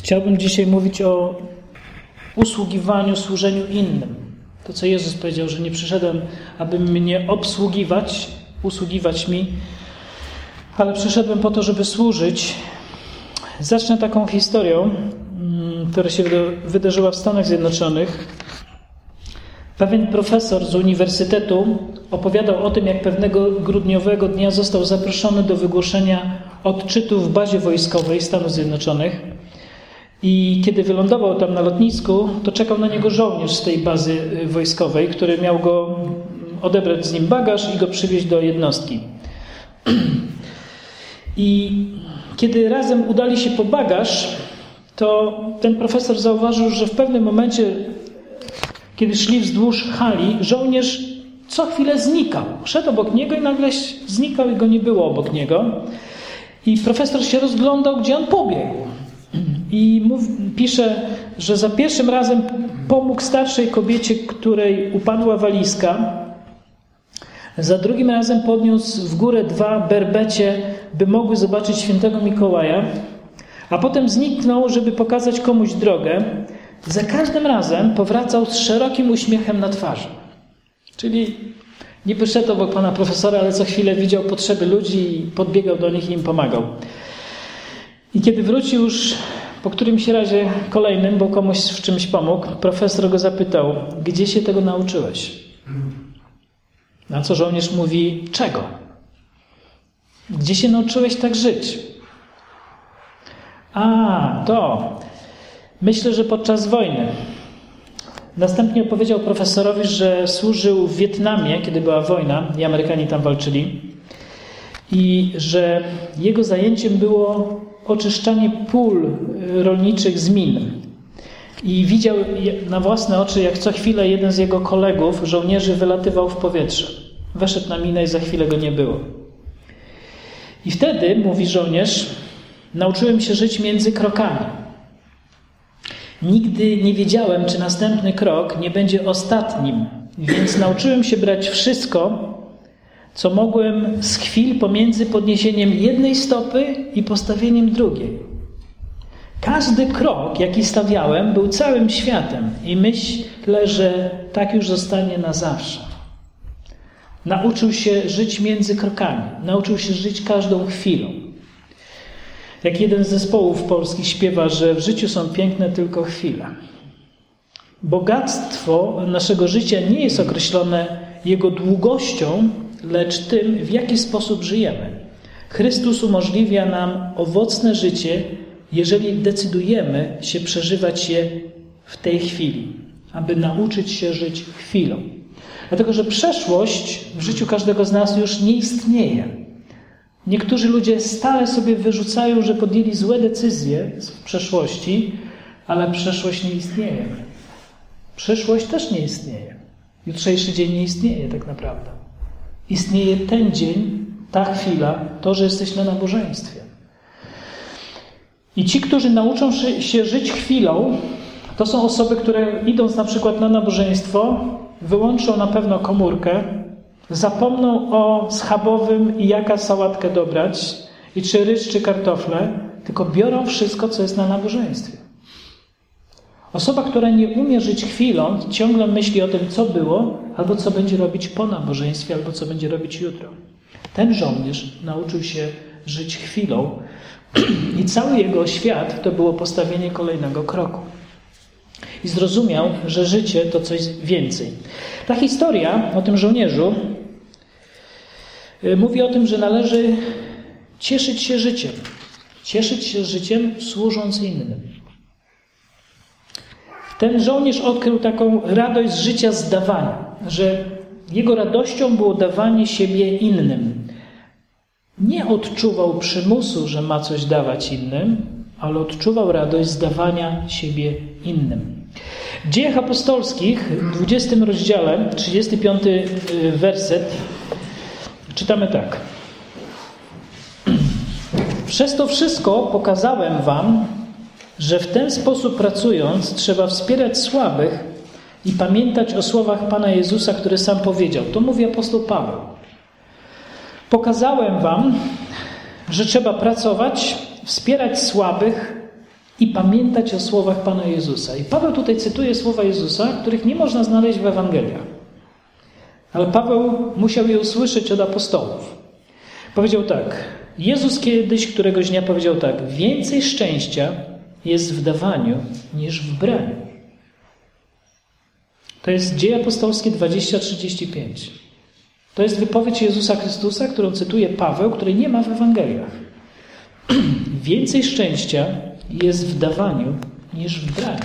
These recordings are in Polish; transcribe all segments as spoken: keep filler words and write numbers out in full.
Chciałbym dzisiaj mówić o usługiwaniu, służeniu innym. To, co Jezus powiedział, że nie przyszedłem, aby mnie obsługiwać, usługiwać mi, ale przyszedłem po to, żeby służyć. Zacznę taką historią, która się wydarzyła w Stanach Zjednoczonych. Pewien profesor z uniwersytetu opowiadał o tym, jak pewnego grudniowego dnia został zaproszony do wygłoszenia odczytu w bazie wojskowej Stanów Zjednoczonych. I kiedy wylądował tam na lotnisku, to czekał na niego żołnierz z tej bazy wojskowej, który miał go odebrać z nim bagaż i go przywieźć do jednostki. I kiedy razem udali się po bagaż, to ten profesor zauważył, że w pewnym momencie, kiedy szli wzdłuż hali, żołnierz co chwilę znikał. Szedł obok niego i nagle znikał i go nie było obok niego. I profesor się rozglądał, gdzie on pobiegł. I mów, pisze, że za pierwszym razem pomógł starszej kobiecie, której upadła walizka. Za drugim razem podniósł w górę dwa berbecie, by mogły zobaczyć świętego Mikołaja. A potem zniknął, żeby pokazać komuś drogę. Za każdym razem powracał z szerokim uśmiechem na twarzy. Czyli niby szedł obok pana profesora, ale co chwilę widział potrzeby ludzi i podbiegał do nich i im pomagał. I kiedy wrócił już po którymś razie kolejnym, bo komuś w czymś pomógł, profesor go zapytał, gdzie się tego nauczyłeś? Na co żołnierz mówi, czego? Gdzie się nauczyłeś tak żyć? A, to. Myślę, że podczas wojny. Następnie opowiedział profesorowi, że służył w Wietnamie, kiedy była wojna i Amerykanie tam walczyli. I że jego zajęciem było oczyszczanie pól rolniczych z min. I widział na własne oczy, jak co chwilę jeden z jego kolegów, żołnierzy, wylatywał w powietrze. Weszedł na minę i za chwilę go nie było. I wtedy, mówi żołnierz, nauczyłem się żyć między krokami. Nigdy nie wiedziałem, czy następny krok nie będzie ostatnim, więc nauczyłem się brać wszystko, co mogłem z chwil pomiędzy podniesieniem jednej stopy i postawieniem drugiej. Każdy krok, jaki stawiałem, był całym światem i myślę, że tak już zostanie na zawsze. Nauczył się żyć między krokami, nauczył się żyć każdą chwilą. Jak jeden z zespołów polskich śpiewa, że w życiu są piękne tylko chwile. Bogactwo naszego życia nie jest określone jego długością, lecz tym, w jaki sposób żyjemy. Chrystus umożliwia nam owocne życie, jeżeli decydujemy się przeżywać je w tej chwili, aby nauczyć się żyć chwilą. Dlatego, że przeszłość w życiu każdego z nas już nie istnieje. Niektórzy ludzie stale sobie wyrzucają, że podjęli złe decyzje w przeszłości, ale przeszłość nie istnieje. Przyszłość też nie istnieje. Jutrzejszy dzień nie istnieje tak naprawdę. Istnieje ten dzień, ta chwila, to, że jesteś na nabożeństwie. I ci, którzy nauczą się żyć chwilą, to są osoby, które idąc na przykład na nabożeństwo, wyłączą na pewno komórkę, zapomną o schabowym i jaka sałatkę dobrać, i czy ryż, czy kartofle, tylko biorą wszystko, co jest na nabożeństwie. Osoba, która nie umie żyć chwilą, ciągle myśli o tym, co było, albo co będzie robić po nabożeństwie, albo co będzie robić jutro. Ten żołnierz nauczył się żyć chwilą i cały jego świat to było postawienie kolejnego kroku. I zrozumiał, że życie to coś więcej. Ta historia o tym żołnierzu mówi o tym, że należy cieszyć się życiem. Cieszyć się życiem, służąc innym. Ten żołnierz odkrył taką radość z życia z dawania, że jego radością było dawanie siebie innym. Nie odczuwał przymusu, że ma coś dawać innym, ale odczuwał radość z dawania siebie innym. W Dziejach Apostolskich, w dwudziestym rozdziale, trzydziesty piąty werset, czytamy tak. Przez to wszystko pokazałem wam, że w ten sposób pracując trzeba wspierać słabych i pamiętać o słowach Pana Jezusa, które sam powiedział. To mówi apostoł Paweł. Pokazałem wam, że trzeba pracować, wspierać słabych i pamiętać o słowach Pana Jezusa. I Paweł tutaj cytuje słowa Jezusa, których nie można znaleźć w Ewangeliach. Ale Paweł musiał je usłyszeć od apostołów. Powiedział tak, Jezus kiedyś któregoś dnia powiedział tak, więcej szczęścia jest w dawaniu niż w braniu. To jest Dzieje Apostolskie dwadzieścia trzydzieści pięć. To jest wypowiedź Jezusa Chrystusa, którą cytuje Paweł, której nie ma w Ewangeliach. Więcej szczęścia jest w dawaniu niż w braniu.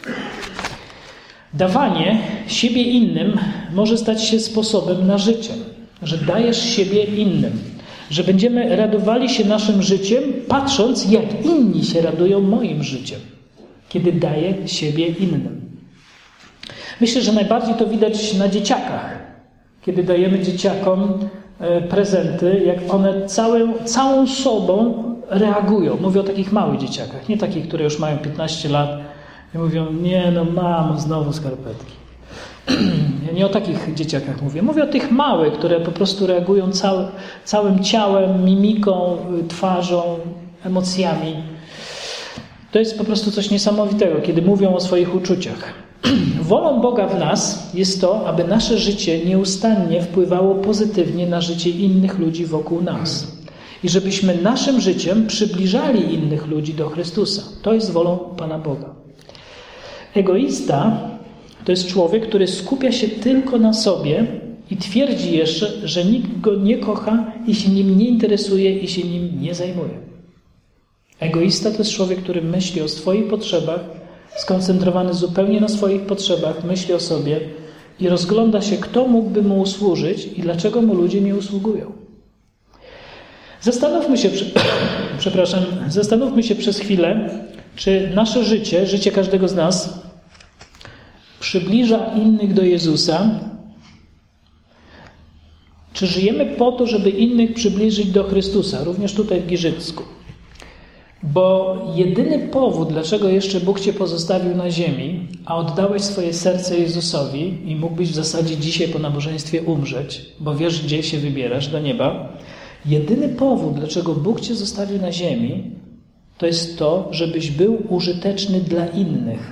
Dawanie siebie innym może stać się sposobem na życie, że dajesz siebie innym, że będziemy radowali się naszym życiem, patrząc, jak inni się radują moim życiem, kiedy daję siebie innym. Myślę, że najbardziej to widać na dzieciakach, kiedy dajemy dzieciakom prezenty, jak one całą, całą sobą reagują. Mówię o takich małych dzieciakach, nie takich, które już mają piętnaście lat i mówią, nie no mamo, znowu skarpetki. Ja nie o takich dzieciakach mówię. Mówię o tych małych, które po prostu reagują cały, całym ciałem, mimiką, twarzą, emocjami. To jest po prostu coś niesamowitego, kiedy mówią o swoich uczuciach. Wolą Boga w nas jest to, aby nasze życie nieustannie wpływało pozytywnie na życie innych ludzi wokół nas. I żebyśmy naszym życiem przybliżali innych ludzi do Chrystusa. To jest wolą Pana Boga. Egoista to jest człowiek, który skupia się tylko na sobie i twierdzi jeszcze, że nikt go nie kocha i się nim nie interesuje i się nim nie zajmuje. Egoista to jest człowiek, który myśli o swoich potrzebach, skoncentrowany zupełnie na swoich potrzebach, myśli o sobie i rozgląda się, kto mógłby mu usłużyć i dlaczego mu ludzie nie usługują. Zastanówmy się, przepraszam, zastanówmy się przez chwilę, czy nasze życie, życie każdego z nas przybliża innych do Jezusa, czy żyjemy po to, żeby innych przybliżyć do Chrystusa, również tutaj w Giżycku. Bo jedyny powód, dlaczego jeszcze Bóg Cię pozostawił na ziemi, a oddałeś swoje serce Jezusowi i mógłbyś w zasadzie dzisiaj po nabożeństwie umrzeć, bo wiesz, gdzie się wybierasz, do nieba. Jedyny powód, dlaczego Bóg Cię zostawił na ziemi, to jest to, żebyś był użyteczny dla innych.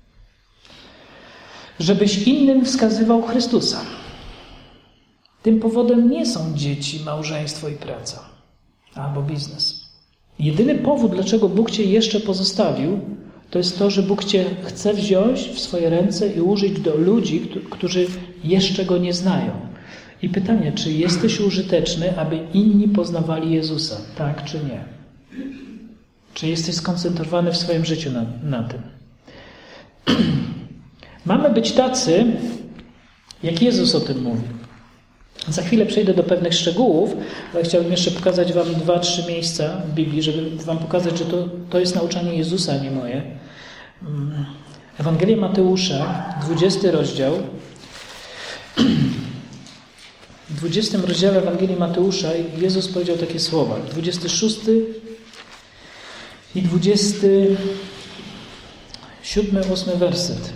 Żebyś innym wskazywał Chrystusa. Tym powodem nie są dzieci, małżeństwo i praca, albo biznes. Jedyny powód, dlaczego Bóg Cię jeszcze pozostawił, to jest to, że Bóg Cię chce wziąć w swoje ręce i użyć do ludzi, którzy jeszcze Go nie znają. I pytanie, czy jesteś użyteczny, aby inni poznawali Jezusa? Tak czy nie? Czy jesteś skoncentrowany w swoim życiu na, na tym? Mamy być tacy, jak Jezus o tym mówi. Za chwilę przejdę do pewnych szczegółów, ale chciałbym jeszcze pokazać Wam dwa, trzy miejsca w Biblii, żeby Wam pokazać, że to, to jest nauczanie Jezusa, a nie moje. Ewangelia Mateusza, dwudziesty rozdział. W dwudziestym rozdziale Ewangelii Mateusza Jezus powiedział takie słowa. dwudziesty szósty i dwudziesty siódmy, ósmy werset.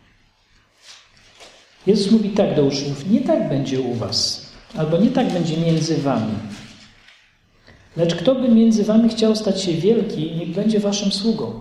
Jezus mówi tak do uczniów, nie tak będzie u was, albo nie tak będzie między wami. Lecz kto by między wami chciał stać się wielki, niech będzie waszym sługą.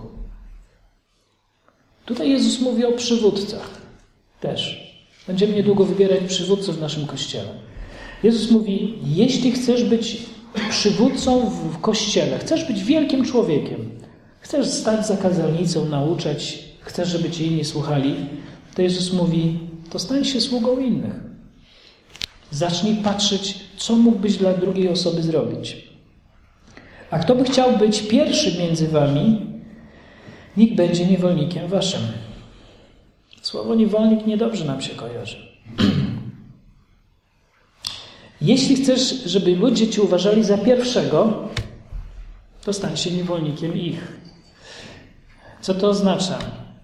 Tutaj Jezus mówi o przywódcach też. Będziemy niedługo wybierać przywódców w naszym Kościele. Jezus mówi, jeśli chcesz być przywódcą w Kościele, chcesz być wielkim człowiekiem, chcesz stać za kazalnicą, nauczać, chcesz, żeby cię inni słuchali, to Jezus mówi, to stań się sługą innych. Zacznij patrzeć, co mógłbyś dla drugiej osoby zrobić. A kto by chciał być pierwszy między wami, niech będzie niewolnikiem waszym. Słowo niewolnik niedobrze nam się kojarzy. Jeśli chcesz, żeby ludzie cię uważali za pierwszego, to stań się niewolnikiem ich. Co to oznacza?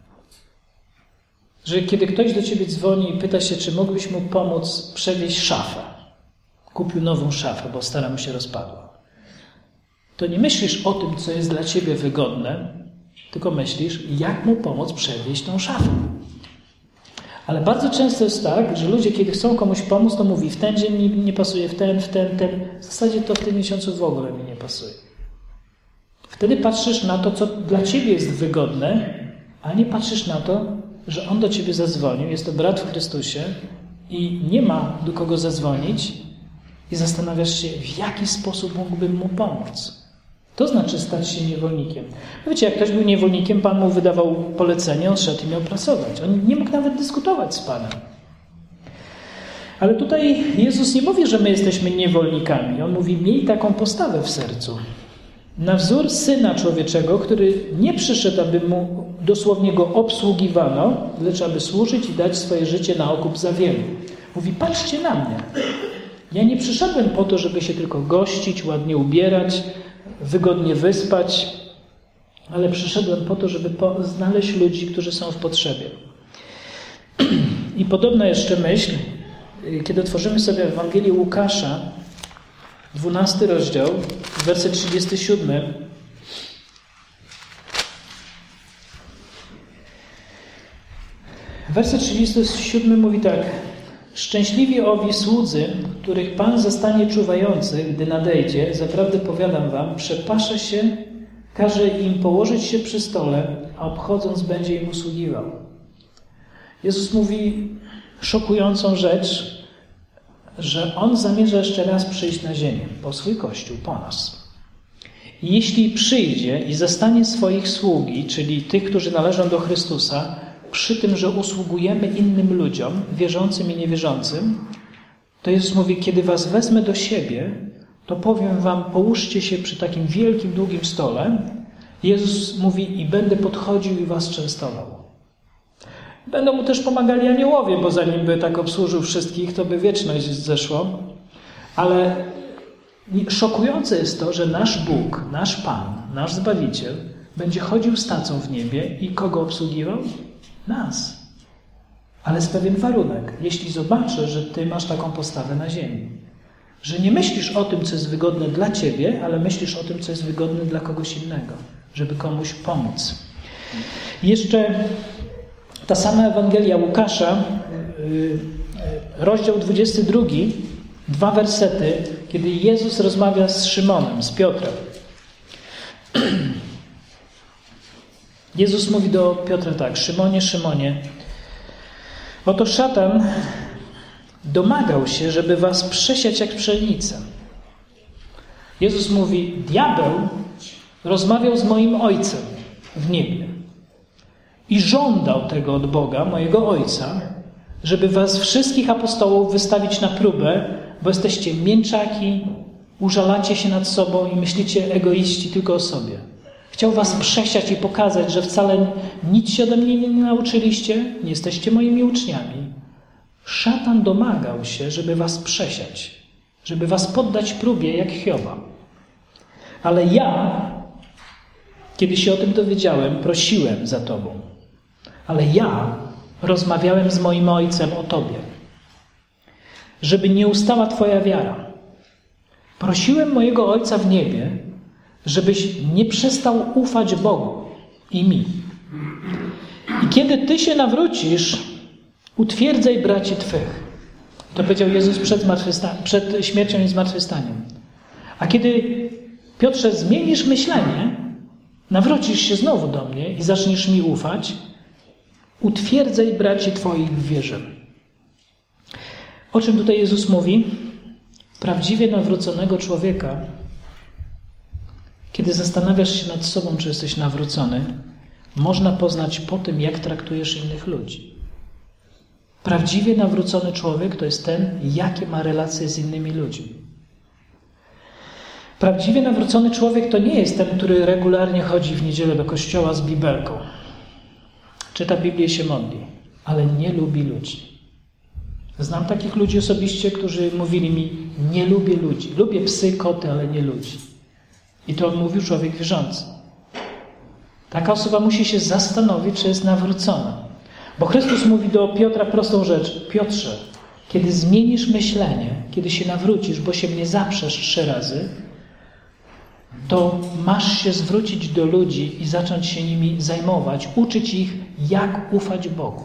Że kiedy ktoś do ciebie dzwoni i pyta się, czy mógłbyś mu pomóc przewieźć szafę. Kupił nową szafę, bo stara mu się rozpadła. To nie myślisz o tym, co jest dla ciebie wygodne, tylko myślisz, jak mu pomóc przewieźć tą szafę. Ale bardzo często jest tak, że ludzie, kiedy chcą komuś pomóc, to mówi, w ten dzień mi nie pasuje, w ten, w ten, ten. W zasadzie to w tym miesiącu w ogóle mi nie pasuje. Wtedy patrzysz na to, co dla ciebie jest wygodne, a nie patrzysz na to, że on do ciebie zadzwonił, jest to brat w Chrystusie i nie ma do kogo zadzwonić i zastanawiasz się, w jaki sposób mógłbym mu pomóc. To znaczy stać się niewolnikiem. No wiecie, jak ktoś był niewolnikiem, Pan mu wydawał polecenie, on szedł i miał pracować. On nie mógł nawet dyskutować z Panem. Ale tutaj Jezus nie mówi, że my jesteśmy niewolnikami. On mówi, miej taką postawę w sercu. Na wzór Syna Człowieczego, który nie przyszedł, aby mu dosłownie go obsługiwano, lecz aby służyć i dać swoje życie na okup za wielu. Mówi, patrzcie na mnie. Ja nie przyszedłem po to, żeby się tylko gościć, ładnie ubierać, wygodnie wyspać, ale przyszedłem po to, żeby znaleźć ludzi, którzy są w potrzebie. I podobna jeszcze myśl, kiedy otworzymy sobie Ewangelię Łukasza, dwunasty rozdział, werset trzydziesty siódmy. Werset trzydziesty siódmy mówi tak. Szczęśliwi owi słudzy, których Pan zastanie czuwających, gdy nadejdzie, zaprawdę powiadam wam, przepasze się, każe im położyć się przy stole, a obchodząc będzie im usługiwał. Jezus mówi szokującą rzecz, że On zamierza jeszcze raz przyjść na ziemię, po swój Kościół, po nas. I jeśli przyjdzie i zastanie swoich sługi, czyli tych, którzy należą do Chrystusa, przy tym, że usługujemy innym ludziom, wierzącym i niewierzącym, to Jezus mówi, kiedy was wezmę do siebie, to powiem wam, połóżcie się przy takim wielkim, długim stole. Jezus mówi, i będę podchodził i was częstował. Będą mu też pomagali aniołowie, bo zanim by tak obsłużył wszystkich, to by wieczność zeszło. Ale szokujące jest to, że nasz Bóg, nasz Pan, nasz Zbawiciel będzie chodził z tacą w niebie i kogo obsługiwał? Nas. Ale z pewien warunek. Jeśli zobaczę, że ty masz taką postawę na ziemi. Że nie myślisz o tym, co jest wygodne dla ciebie, ale myślisz o tym, co jest wygodne dla kogoś innego. Żeby komuś pomóc. I jeszcze ta sama Ewangelia Łukasza, rozdział dwudziesty drugi, dwa wersety, kiedy Jezus rozmawia z Szymonem, z Piotrem. Jezus mówi do Piotra tak, Szymonie, Szymonie, oto szatan domagał się, żeby was przesiać jak pszenicę. Jezus mówi, diabeł rozmawiał z moim Ojcem w niebie i żądał tego od Boga, mojego Ojca, żeby was wszystkich apostołów wystawić na próbę, bo jesteście mięczaki, użalacie się nad sobą i myślicie egoiści tylko o sobie. Chciał was przesiać i pokazać, że wcale nic się ode mnie nie nauczyliście, nie jesteście moimi uczniami. Szatan domagał się, żeby was przesiać, żeby was poddać próbie jak Hioba. Ale ja, kiedy się o tym dowiedziałem, prosiłem za tobą. Ale ja rozmawiałem z moim Ojcem o tobie, żeby nie ustała twoja wiara. Prosiłem mojego Ojca w niebie, żebyś nie przestał ufać Bogu i mi. I kiedy ty się nawrócisz, utwierdzaj braci twych. To powiedział Jezus przed, przed śmiercią i zmartwychwstaniem. A kiedy, Piotrze, zmienisz myślenie, nawrócisz się znowu do mnie i zaczniesz mi ufać, utwierdzaj braci twoich w wierze. O czym tutaj Jezus mówi? Prawdziwie nawróconego człowieka, kiedy zastanawiasz się nad sobą, czy jesteś nawrócony, można poznać po tym, jak traktujesz innych ludzi. Prawdziwie nawrócony człowiek to jest ten, jakie ma relacje z innymi ludźmi. Prawdziwie nawrócony człowiek to nie jest ten, który regularnie chodzi w niedzielę do kościoła z bibelką. Czyta Biblię, się modli, ale nie lubi ludzi. Znam takich ludzi osobiście, którzy mówili mi, nie lubię ludzi. Lubię psy, koty, ale nie ludzi. I to mówił człowiek wierzący. Taka osoba musi się zastanowić, czy jest nawrócona. Bo Chrystus mówi do Piotra prostą rzecz. Piotrze, kiedy zmienisz myślenie, kiedy się nawrócisz, bo się mnie zaprzesz trzy razy, to masz się zwrócić do ludzi i zacząć się nimi zajmować, uczyć ich, jak ufać Bogu.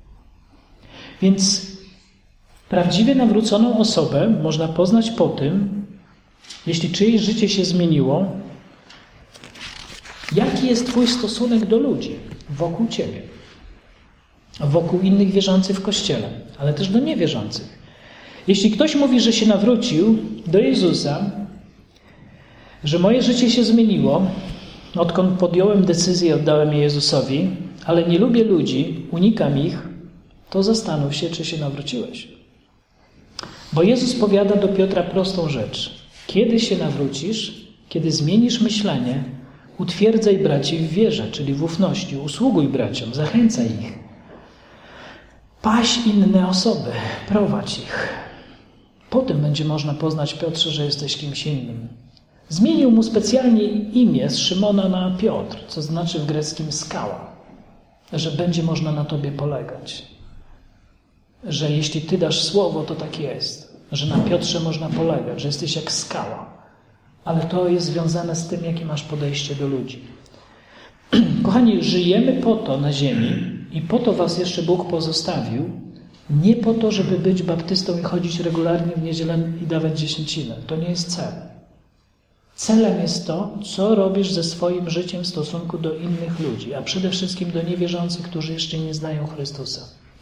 Więc prawdziwie nawróconą osobę można poznać po tym, jeśli czyjeś życie się zmieniło, Jaki jest twój stosunek do ludzi wokół ciebie? Wokół innych wierzących w Kościele, ale też do niewierzących. Jeśli ktoś mówi, że się nawrócił do Jezusa, że moje życie się zmieniło, odkąd podjąłem decyzję, oddałem je Jezusowi, ale nie lubię ludzi, unikam ich, to zastanów się, czy się nawróciłeś. Bo Jezus powiada do Piotra prostą rzecz. Kiedy się nawrócisz, kiedy zmienisz myślenie, utwierdzaj braci w wierze, czyli w ufności, usługuj braciom, zachęcaj ich. Paś inne osoby, prowadź ich. Potem będzie można poznać, Piotrze, że jesteś kimś innym. Zmienił mu specjalnie imię z Szymona na Piotr, co znaczy w greckim skała, że będzie można na tobie polegać. Że jeśli ty dasz słowo, to tak jest. Że na Piotrze można polegać, że jesteś jak skała. Ale to jest związane z tym, jakie masz podejście do ludzi. Kochani, żyjemy po to na ziemi i po to was jeszcze Bóg pozostawił, nie po to, żeby być baptystą i chodzić regularnie w niedzielę i dawać dziesięcinę. To nie jest cel. Celem jest to, co robisz ze swoim życiem w stosunku do innych ludzi, a przede wszystkim do niewierzących, którzy jeszcze nie znają Chrystusa.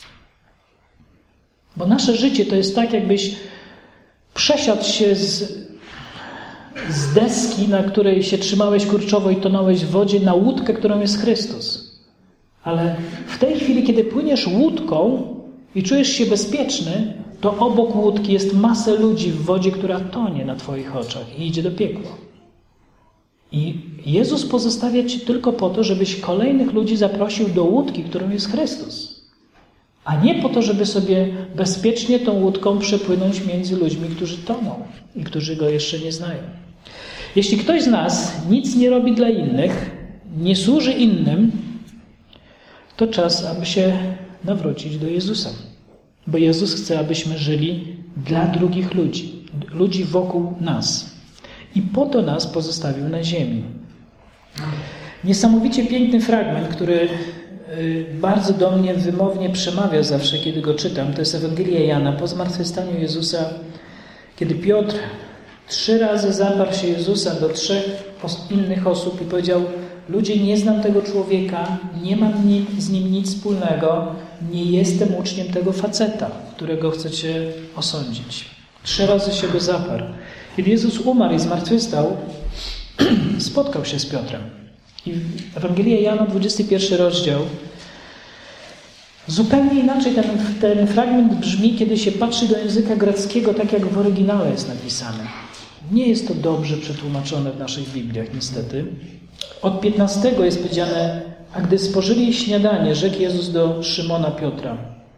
Bo nasze życie to jest tak, jakbyś przesiadł się z, z deski, na której się trzymałeś kurczowo i tonąłeś w wodzie, na łódkę, którą jest Chrystus. Ale w tej chwili, kiedy płyniesz łódką i czujesz się bezpieczny, to obok łódki jest masę ludzi w wodzie, która tonie na twoich oczach i idzie do piekła. I Jezus pozostawia ci tylko po to, żebyś kolejnych ludzi zaprosił do łódki, którą jest Chrystus. A nie po to, żeby sobie bezpiecznie tą łódką przepłynąć między ludźmi, którzy toną i którzy Go jeszcze nie znają. Jeśli ktoś z nas nic nie robi dla innych, nie służy innym, to czas, aby się nawrócić do Jezusa. Bo Jezus chce, abyśmy żyli dla drugich ludzi, ludzi wokół nas. I po to nas pozostawił na ziemi. Niesamowicie piękny fragment, który bardzo do mnie wymownie przemawia zawsze, kiedy go czytam. To jest Ewangelia Jana po zmartwychwstaniu Jezusa, kiedy Piotr trzy razy zaparł się Jezusa do trzech innych osób i powiedział: ludzie, nie znam tego człowieka, nie mam z nim nic wspólnego, nie jestem uczniem tego faceta, którego chcecie osądzić. Trzy razy się go zaparł. Kiedy Jezus umarł i zmartwychwstał, spotkał się z Piotrem. I Ewangelia Jana, dwudziesty pierwszy rozdział. Zupełnie inaczej ten, ten fragment brzmi, kiedy się patrzy do języka greckiego, tak jak w oryginale jest napisane. Nie jest to dobrze przetłumaczone w naszych Bibliach, niestety. Od piętnastego jest powiedziane: a gdy spożyli śniadanie, rzekł Jezus do Szymona Piotra.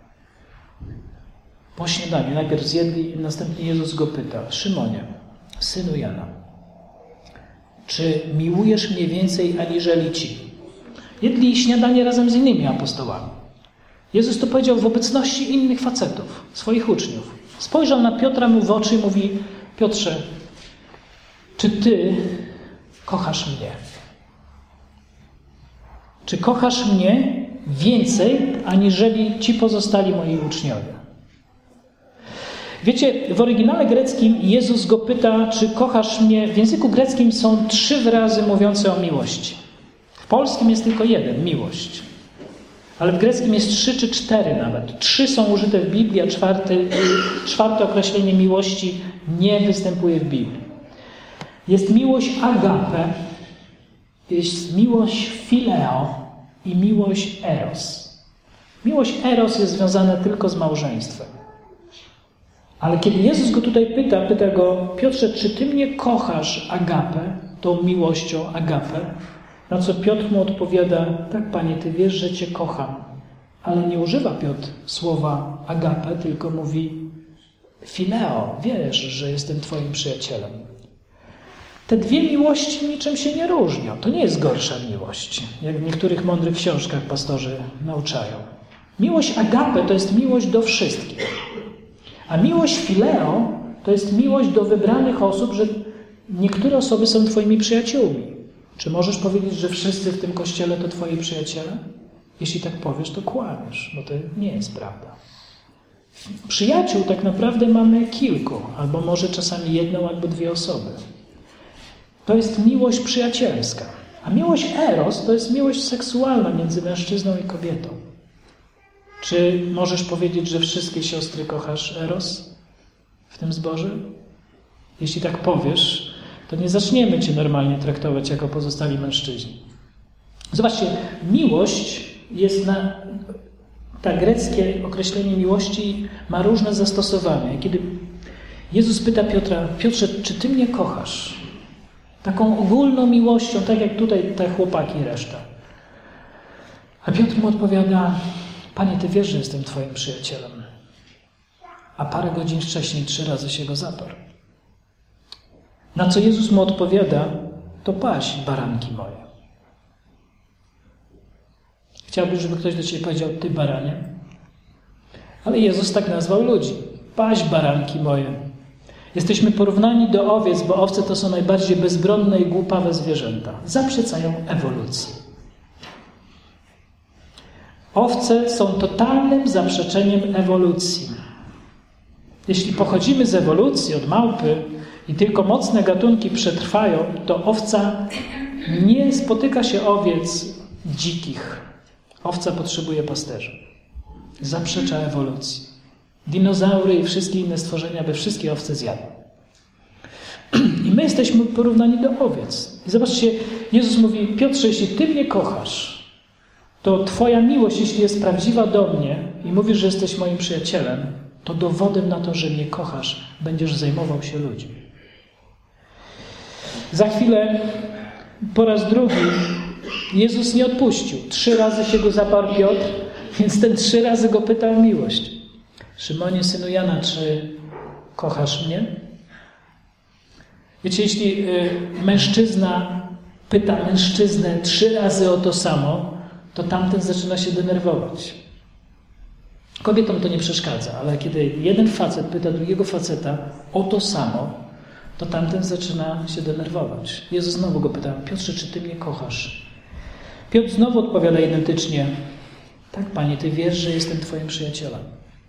Po śniadaniu najpierw zjedli, następnie Jezus go pyta: Szymonie, synu Jana, czy miłujesz mnie więcej aniżeli ci? Jedli śniadanie razem z innymi apostołami. Jezus to powiedział w obecności innych facetów, swoich uczniów. Spojrzał na Piotra mu w oczy i mówi: Piotrze, czy ty kochasz mnie? Czy kochasz mnie więcej aniżeli ci pozostali moi uczniowie? Wiecie, w oryginale greckim Jezus go pyta, czy kochasz mnie. W języku greckim są trzy wyrazy mówiące o miłości. W polskim jest tylko jeden, miłość. Ale w greckim jest trzy czy cztery nawet. Trzy są użyte w Biblii, a czwarty, czwarte określenie miłości nie występuje w Biblii. Jest miłość agape, jest miłość phileo i miłość eros. Miłość eros jest związana tylko z małżeństwem. Ale kiedy Jezus go tutaj pyta, pyta go: Piotrze, czy ty mnie kochasz agape, tą miłością agape? Na co Piotr mu odpowiada: tak, Panie, ty wiesz, że cię kocham. Ale nie używa Piotr słowa agape, tylko mówi phileo, wiesz, że jestem twoim przyjacielem. Te dwie miłości niczym się nie różnią. To nie jest gorsza miłość, jak w niektórych mądrych książkach pastorzy nauczają. Miłość agape to jest miłość do wszystkich. A miłość phileo to jest miłość do wybranych osób, że niektóre osoby są twoimi przyjaciółmi. Czy możesz powiedzieć, że wszyscy w tym kościele to twoi przyjaciele? Jeśli tak powiesz, to kłamiesz, bo to nie jest prawda. Przyjaciół tak naprawdę mamy kilku, albo może czasami jedną, albo dwie osoby. To jest miłość przyjacielska. A miłość eros to jest miłość seksualna między mężczyzną i kobietą. Czy możesz powiedzieć, że wszystkie siostry kochasz eros w tym zborze? Jeśli tak powiesz, to nie zaczniemy cię normalnie traktować jako pozostali mężczyźni. Zobaczcie, miłość jest na... Ta greckie określenie miłości ma różne zastosowania. Kiedy Jezus pyta Piotra, Piotrze, czy ty mnie kochasz? Taką ogólną miłością, tak jak tutaj te chłopaki i reszta. A Piotr mu odpowiada, Panie, ty wiesz, że jestem twoim przyjacielem. A parę godzin wcześniej trzy razy się go zaparł. Na co Jezus mu odpowiada, to paś baranki moje. Chciałbyś, żeby ktoś do ciebie powiedział, ty baranie? Ale Jezus tak nazwał ludzi. Paś baranki moje. Jesteśmy porównani do owiec, bo owce to są najbardziej bezbronne i głupawe zwierzęta. Zaprzeczają ewolucji. Owce są totalnym zaprzeczeniem ewolucji. Jeśli pochodzimy z ewolucji od małpy i tylko mocne gatunki przetrwają, to owca nie spotyka się owiec dzikich. Owca potrzebuje pasterzy. Zaprzecza ewolucji. Dinozaury i wszystkie inne stworzenia by wszystkie owce zjadły. I my jesteśmy porównani do owiec. I zobaczcie, Jezus mówi, Piotrze, jeśli ty mnie kochasz, to twoja miłość, jeśli jest prawdziwa do mnie i mówisz, że jesteś moim przyjacielem, to dowodem na to, że mnie kochasz, będziesz zajmował się ludźmi. Za chwilę, po raz drugi, Jezus nie odpuścił. Trzy razy się go zaparł Piotr, więc ten trzy razy go pytał o miłość. Szymonie, synu Jana, czy kochasz mnie? Wiecie, jeśli y, mężczyzna pyta mężczyznę trzy razy o to samo, to tamten zaczyna się denerwować. Kobietom to nie przeszkadza, ale kiedy jeden facet pyta drugiego faceta o to samo, to tamten zaczyna się denerwować. Jezus znowu go pyta, Piotrze, czy ty mnie kochasz? Piotr znowu odpowiada identycznie, tak, Panie, ty wiesz, że jestem twoim przyjacielem.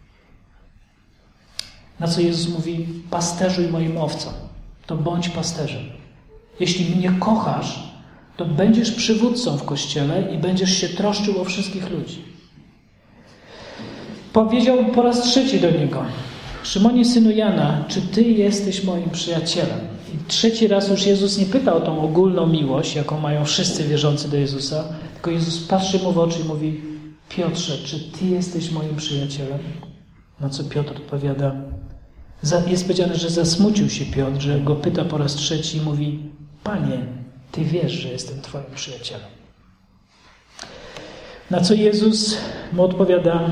Na co Jezus mówi, pasterzuj moim owcom, to bądź pasterzem. Jeśli mnie kochasz, to będziesz przywódcą w Kościele i będziesz się troszczył o wszystkich ludzi. Powiedział po raz trzeci do niego, Szymonie, synu Jana, czy ty jesteś moim przyjacielem? I trzeci raz już Jezus nie pyta o tą ogólną miłość, jaką mają wszyscy wierzący do Jezusa, tylko Jezus patrzy mu w oczy i mówi, Piotrze, czy ty jesteś moim przyjacielem? Na co Piotr odpowiada, jest powiedziane, że zasmucił się Piotr, że go pyta po raz trzeci i mówi, Panie, ty wiesz, że jestem twoim przyjacielem. Na co Jezus mu odpowiada,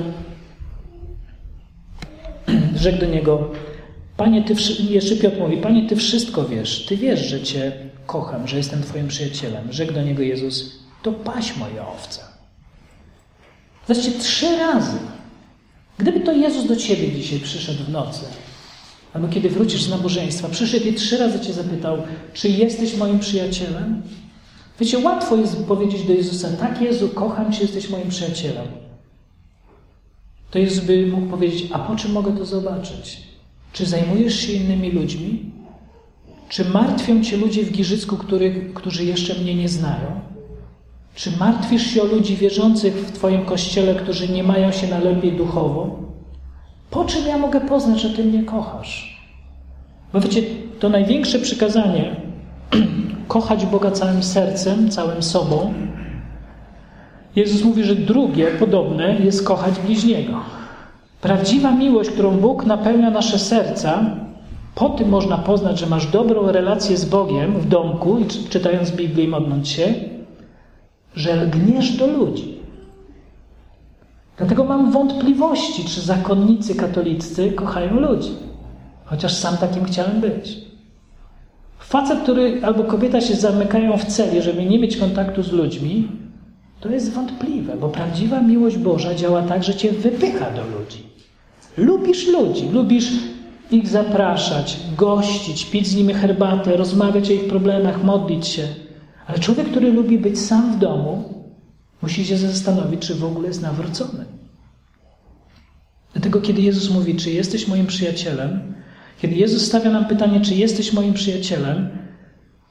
rzekł do niego, Panie, ty, jeszcze Piotr mówi, Panie, ty wszystko wiesz, ty wiesz, że cię kocham, że jestem twoim przyjacielem. Rzekł do niego Jezus, to paś moje owce. Zobaczcie, trzy razy. Gdyby to Jezus do ciebie dzisiaj przyszedł w nocy, albo kiedy wrócisz z nabożeństwa, przyszedł i trzy razy cię zapytał, czy jesteś moim przyjacielem? Wiecie, łatwo jest powiedzieć do Jezusa, tak Jezu, kocham cię, jesteś moim przyjacielem. To Jezus by mógł powiedzieć, a po czym mogę to zobaczyć? Czy zajmujesz się innymi ludźmi? Czy martwią cię ludzie w Giżycku, których, którzy jeszcze mnie nie znają? Czy martwisz się o ludzi wierzących w twoim Kościele, którzy nie mają się na lepiej duchowo? Po czym ja mogę poznać, że ty mnie kochasz? Bo wiecie, to największe przykazanie, kochać Boga całym sercem, całym sobą. Jezus mówi, że drugie, podobne, jest kochać bliźniego. Prawdziwa miłość, którą Bóg napełnia nasze serca, po tym można poznać, że masz dobrą relację z Bogiem w domku, czytając Biblię i modląc się, że lgniesz do ludzi. Dlatego mam wątpliwości, czy zakonnicy katoliccy kochają ludzi. Chociaż sam takim chciałem być. Facet, który albo kobieta się zamykają w celi, żeby nie mieć kontaktu z ludźmi, to jest wątpliwe, bo prawdziwa miłość Boża działa tak, że cię wypycha do ludzi. Lubisz ludzi, lubisz ich zapraszać, gościć, pić z nimi herbatę, rozmawiać o ich problemach, modlić się. Ale człowiek, który lubi być sam w domu, musi się zastanowić, czy w ogóle jest nawrócony. Dlatego, kiedy Jezus mówi, czy jesteś moim przyjacielem, kiedy Jezus stawia nam pytanie, czy jesteś moim przyjacielem,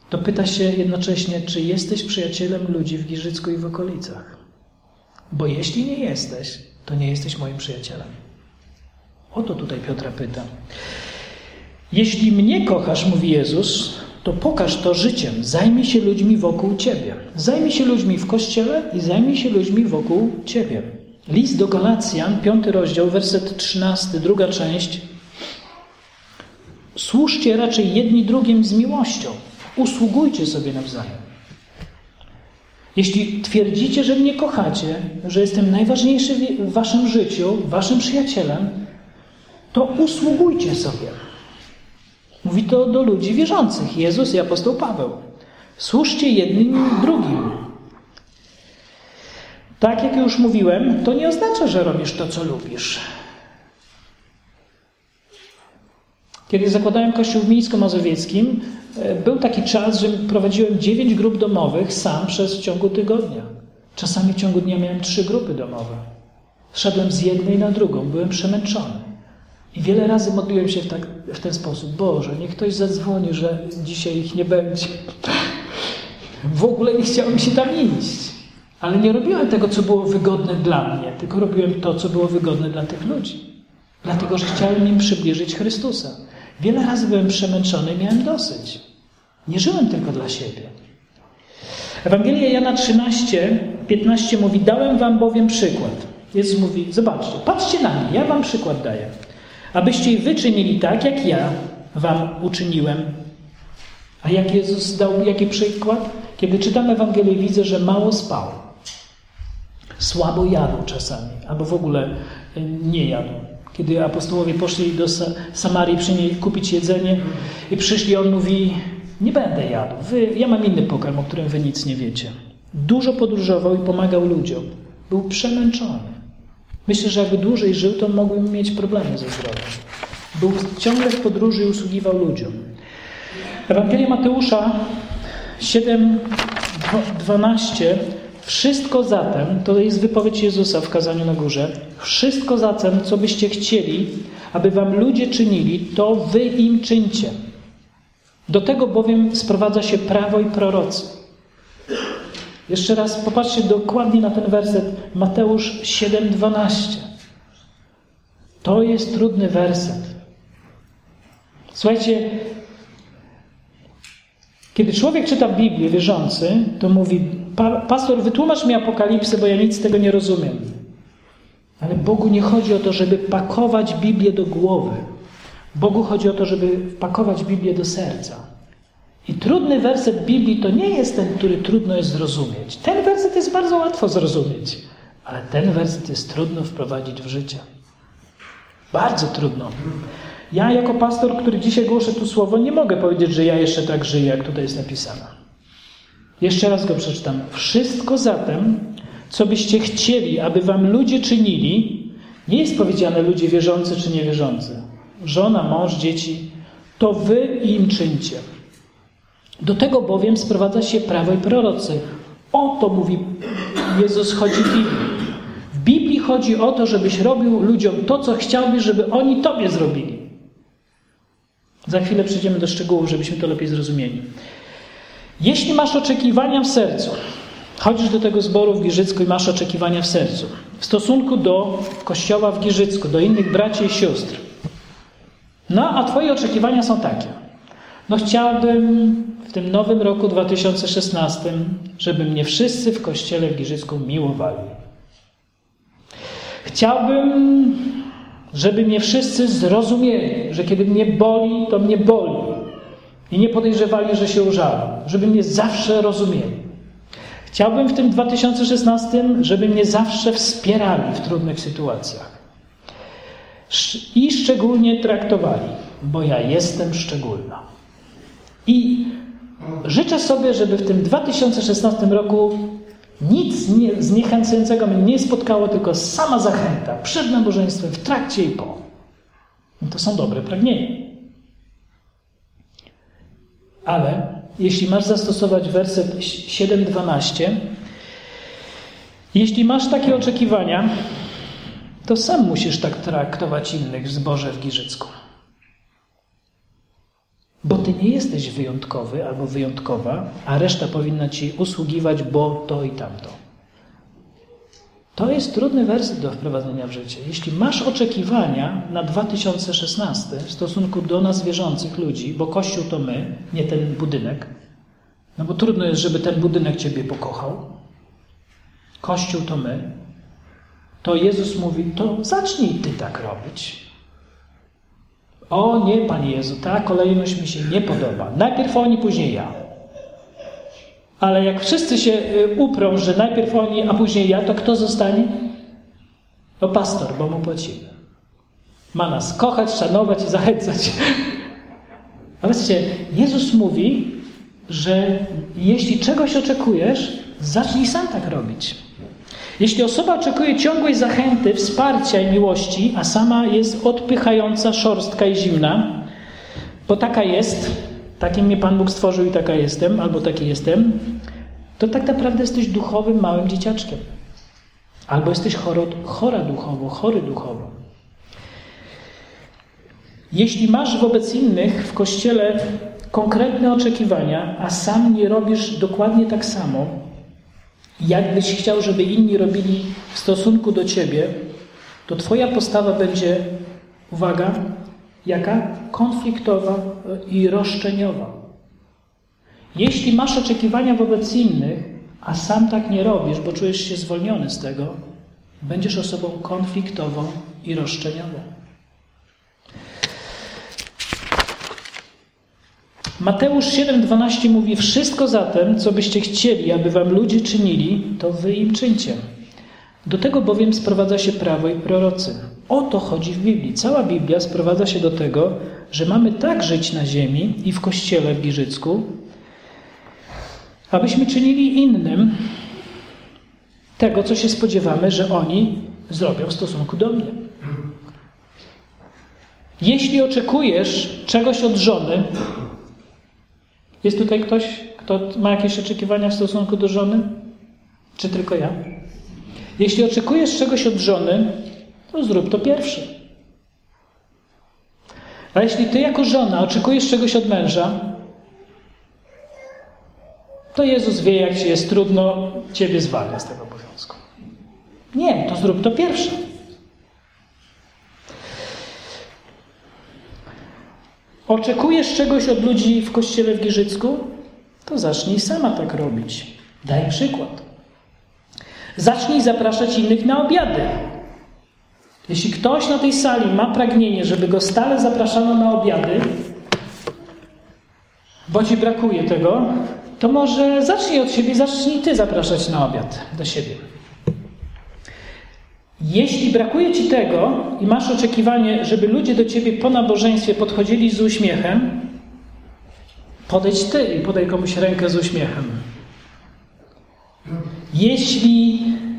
to pyta się jednocześnie, czy jesteś przyjacielem ludzi w Giżycku i w okolicach. Bo jeśli nie jesteś, to nie jesteś moim przyjacielem. O to tutaj Piotra pyta. Jeśli mnie kochasz, mówi Jezus, to pokaż to życiem. Zajmij się ludźmi wokół Ciebie. Zajmij się ludźmi w Kościele i zajmij się ludźmi wokół Ciebie. List do Galacjan, piąty rozdział, werset trzynasty, druga część. Służcie raczej jedni drugim z miłością. Usługujcie sobie nawzajem. Jeśli twierdzicie, że mnie kochacie, że jestem najważniejszy w waszym życiu, waszym przyjacielem, to usługujcie sobie. Mówi to do ludzi wierzących, Jezus i apostoł Paweł. Służcie jednym drugim. Tak jak już mówiłem, to nie oznacza, że robisz to, co lubisz. Kiedy zakładałem Kościół w Mińsko-Mazowieckim, był taki czas, że prowadziłem dziewięć grup domowych sam przez w ciągu tygodnia. Czasami w ciągu dnia miałem trzy grupy domowe. Szedłem z jednej na drugą, byłem przemęczony. I wiele razy modliłem się w, tak, w ten sposób. Boże, niech ktoś zadzwoni, że dzisiaj ich nie będzie. W ogóle nie chciałem się tam iść. Ale nie robiłem tego, co było wygodne dla mnie, tylko robiłem to, co było wygodne dla tych ludzi. Dlatego, że chciałem im przybliżyć Chrystusa. Wiele razy byłem przemęczony i miałem dosyć. Nie żyłem tylko dla siebie. Ewangelia Jana trzynaście, piętnaście mówi: dałem wam bowiem przykład. Jezus mówi: zobaczcie, patrzcie na mnie, ja wam przykład daję. Abyście i wy czynili tak, jak ja wam uczyniłem. A jak Jezus dał jaki przykład? Kiedy czytam Ewangelię, widzę, że mało spał. Słabo jadł czasami, albo w ogóle nie jadł. Kiedy apostołowie poszli do Samarii przynieść, kupić jedzenie i przyszli, on mówi: nie będę jadł, wy, ja mam inny pokarm, o którym wy nic nie wiecie. Dużo podróżował i pomagał ludziom. Był przemęczony. Myślę, że jakby dłużej żył, to mógłby mieć problemy ze zdrowiem. Był ciągle w podróży i usługiwał ludziom. Ewangelia Mateusza siedem, dwanaście. Wszystko zatem, to jest wypowiedź Jezusa w kazaniu na górze, wszystko zatem, co byście chcieli, aby wam ludzie czynili, to wy im czyńcie. Do tego bowiem sprowadza się prawo i prorocy. Jeszcze raz popatrzcie dokładnie na ten werset, Mateusz siedem, dwanaście. To jest trudny werset. Słuchajcie, kiedy człowiek czyta Biblię, wierzący, to mówi: pastor, wytłumacz mi Apokalipsę, bo ja nic z tego nie rozumiem. Ale Bogu nie chodzi o to, żeby pakować Biblię do głowy. Bogu chodzi o to, żeby wpakować Biblię do serca. I trudny werset Biblii to nie jest ten, który trudno jest zrozumieć. Ten werset jest bardzo łatwo zrozumieć, ale ten werset jest trudno wprowadzić w życie. Bardzo trudno. Ja jako pastor, który dzisiaj głoszę tu słowo, nie mogę powiedzieć, że ja jeszcze tak żyję, jak tutaj jest napisane. Jeszcze raz go przeczytam. Wszystko zatem, co byście chcieli, aby wam ludzie czynili, nie jest powiedziane ludzie wierzący czy niewierzący. Żona, mąż, dzieci, to wy im czyńcie. Do tego bowiem sprowadza się prawo i prorocy. O to mówi Jezus, chodzi w Biblii. W Biblii chodzi o to, żebyś robił ludziom to, co chciałbyś, żeby oni tobie zrobili. Za chwilę przejdziemy do szczegółów, żebyśmy to lepiej zrozumieli. Jeśli masz oczekiwania w sercu, chodzisz do tego zboru w Giżycku i masz oczekiwania w sercu, w stosunku do kościoła w Giżycku, do innych braci i sióstr, no a twoje oczekiwania są takie: no chciałbym w tym nowym roku dwa tysiące szesnastym, żeby mnie wszyscy w kościele w Giżycku miłowali. Chciałbym, żeby mnie wszyscy zrozumieli, że kiedy mnie boli, to mnie boli. I nie podejrzewali, że się użalam. Żeby mnie zawsze rozumieli. Chciałbym w tym dwa tysiące szesnastym, żeby mnie zawsze wspierali w trudnych sytuacjach. I szczególnie traktowali, bo ja jestem szczególna. I życzę sobie, żeby w tym dwa tysiące szesnastym roku nic nie, zniechęcającego mnie nie spotkało, tylko sama zachęta przed nabożeństwem, w trakcie i po. I to są dobre pragnienia. Ale jeśli masz zastosować werset siedem dwanaście, jeśli masz takie oczekiwania, to sam musisz tak traktować innych w zborze w Giżycku. bo ty nie jesteś wyjątkowy albo wyjątkowa, a reszta powinna ci usługiwać, bo to i tamto. To jest trudny werset do wprowadzenia w życie. Jeśli masz oczekiwania na dwa tysiące szesnasty w stosunku do nas wierzących ludzi, bo Kościół to my, nie ten budynek, no bo trudno jest, żeby ten budynek ciebie pokochał. Kościół to my. To Jezus mówi, to zacznij ty tak robić. O nie, Panie Jezu, ta kolejność mi się nie podoba. Najpierw oni, później ja. Ale jak wszyscy się uprą, że najpierw oni, a później ja, to kto zostanie? No pastor, bo mu płacimy. Ma nas kochać, szanować i zachęcać. A wiecie, Jezus mówi, że jeśli czegoś oczekujesz, zacznij sam tak robić. Jeśli osoba oczekuje ciągłej zachęty, wsparcia i miłości, a sama jest odpychająca, szorstka i zimna, bo taka jest, takim mnie Pan Bóg stworzył i taka jestem, albo taki jestem, to tak naprawdę jesteś duchowym małym dzieciaczkiem. Albo jesteś choro, chora duchowo, chory duchowo. Jeśli masz wobec innych w Kościele konkretne oczekiwania, a sam nie robisz dokładnie tak samo, jakbyś chciał, żeby inni robili w stosunku do ciebie, to twoja postawa będzie, uwaga, jaka? Konfliktowa i roszczeniowa. Jeśli masz oczekiwania wobec innych, a sam tak nie robisz, bo czujesz się zwolniony z tego, będziesz osobą konfliktową i roszczeniową. Mateusz siedem dwanaście mówi: wszystko zatem, co byście chcieli, aby wam ludzie czynili, to wy im czyńcie. Do tego bowiem sprowadza się prawo i prorocy. O to chodzi w Biblii. Cała Biblia sprowadza się do tego, że mamy tak żyć na ziemi i w Kościele w Giżycku, abyśmy czynili innym tego, co się spodziewamy, że oni zrobią w stosunku do mnie. Jeśli oczekujesz czegoś od żony, jest tutaj ktoś, kto ma jakieś oczekiwania w stosunku do żony? Czy tylko ja? Jeśli oczekujesz czegoś od żony, to zrób to pierwszy. A jeśli ty jako żona oczekujesz czegoś od męża, to Jezus wie, jak ci jest trudno, ciebie zwalnia z tego obowiązku. Nie, to zrób to pierwszy. Oczekujesz czegoś od ludzi w Kościele w Giżycku? To zacznij sama tak robić. Daj przykład. Zacznij zapraszać innych na obiady. Jeśli ktoś na tej sali ma pragnienie, żeby go stale zapraszano na obiady, bo ci brakuje tego, to może zacznij od siebie, zacznij ty zapraszać na obiad do siebie. Jeśli brakuje ci tego i masz oczekiwanie, żeby ludzie do ciebie po nabożeństwie podchodzili z uśmiechem, podejdź ty i podaj komuś rękę z uśmiechem. Jeśli